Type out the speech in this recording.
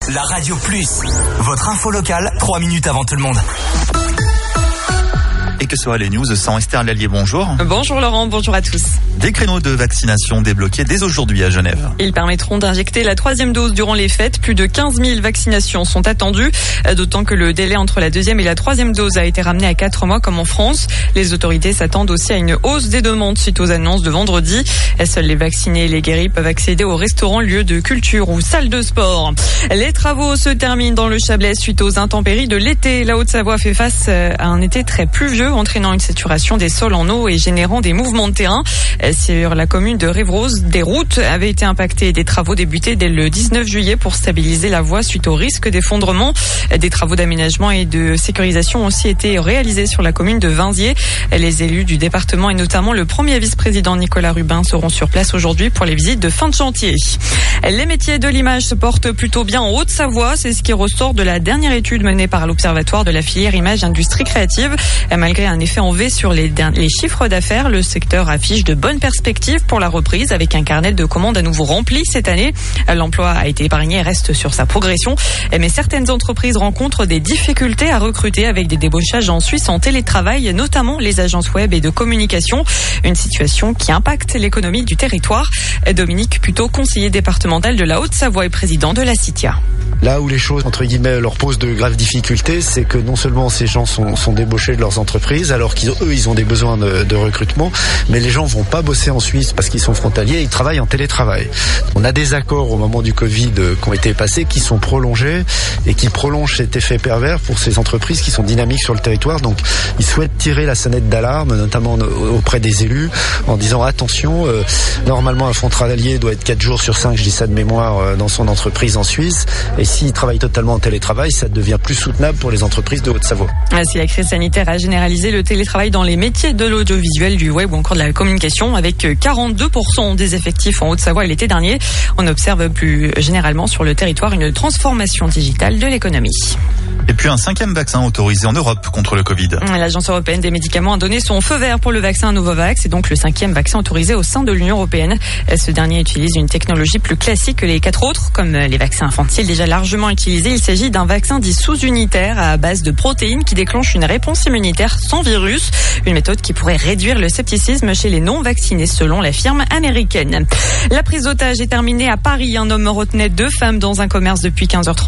La Radio Plus, votre info locale, 3 minutes avant tout le monde. Et que sera les news sans Esther Lallier, bonjour. Bonjour Laurent, bonjour à tous. Des créneaux de vaccination débloqués dès aujourd'hui à Genève. Ils permettront d'injecter la 3e dose durant les fêtes. Plus de 15 000 vaccinations sont attendues, d'autant que le délai entre la 2e et la 3e dose a été ramené à 4 mois comme en France. Les autorités s'attendent aussi à une hausse des demandes suite aux annonces de vendredi. Seuls les vaccinés et les guéris peuvent accéder aux restaurants, lieux de culture ou salles de sport. Les travaux se terminent dans le Chablais suite aux intempéries de l'été. La Haute-Savoie fait face à un été très pluvieux, entraînant une saturation des sols en eau et générant des mouvements de terrain. Sur la commune de Rive-Rose, des routes avaient été impactées et des travaux débutés dès le 19 juillet pour stabiliser la voie suite au risque d'effondrement. Des travaux d'aménagement et de sécurisation ont aussi été réalisés sur la commune de Vinziers. Les élus du département et notamment le premier vice-président Nicolas Rubin seront sur place aujourd'hui pour les visites de fin de chantier. Les métiers de l'image se portent plutôt bien en Haute-Savoie. C'est ce qui ressort de la dernière étude menée par l'Observatoire de la filière image industrie créative. Malgré un effet en V sur les chiffres d'affaires, le secteur affiche de bonnes perspectives pour la reprise avec un carnet de commandes à nouveau rempli cette année. L'emploi a été épargné et reste sur sa progression. Mais certaines entreprises rencontrent des difficultés à recruter avec des débauchages en Suisse en télétravail, notamment les agences web et de communication. Une situation qui impacte l'économie du territoire. Dominique Puteau, conseiller départemental de la Haute-Savoie et président de la CITIA. Là où les choses, entre guillemets, leur posent de graves difficultés, c'est que non seulement ces gens sont débauchés de leurs entreprises, alors ils ont des besoins de recrutement, mais les gens vont pas bosser en Suisse parce qu'ils sont frontaliers, ils travaillent en télétravail. On a des accords au moment du Covid qui ont été passés, qui sont prolongés et qui prolongent cet effet pervers pour ces entreprises qui sont dynamiques sur le territoire. Donc, ils souhaitent tirer la sonnette d'alarme, notamment auprès des élus, en disant attention, normalement un frontalier doit être 4 jours sur 5, je dis ça de mémoire, dans son entreprise en Suisse. Et s'ils travaillent totalement en télétravail, ça devient plus soutenable pour les entreprises de Haute-Savoie. Si la crise sanitaire a généralisé le télétravail dans les métiers de l'audiovisuel, du web ou encore de la communication, avec 42% des effectifs en Haute-Savoie l'été dernier, on observe plus généralement sur le territoire une transformation digitale de l'économie. Et puis un 5e vaccin autorisé en Europe contre le Covid. L'Agence européenne des médicaments a donné son feu vert pour le vaccin Novavax. C'est donc le 5e vaccin autorisé au sein de l'Union européenne. Ce dernier utilise une technologie plus classique que les 4 autres, comme les vaccins infantiles déjà largement utilisés. Il s'agit d'un vaccin dit sous-unitaire à base de protéines qui déclenche une réponse immunitaire sans virus. Une méthode qui pourrait réduire le scepticisme chez les non-vaccinés, selon la firme américaine. La prise d'otage est terminée à Paris. Un homme retenait 2 femmes dans un commerce depuis 15h30.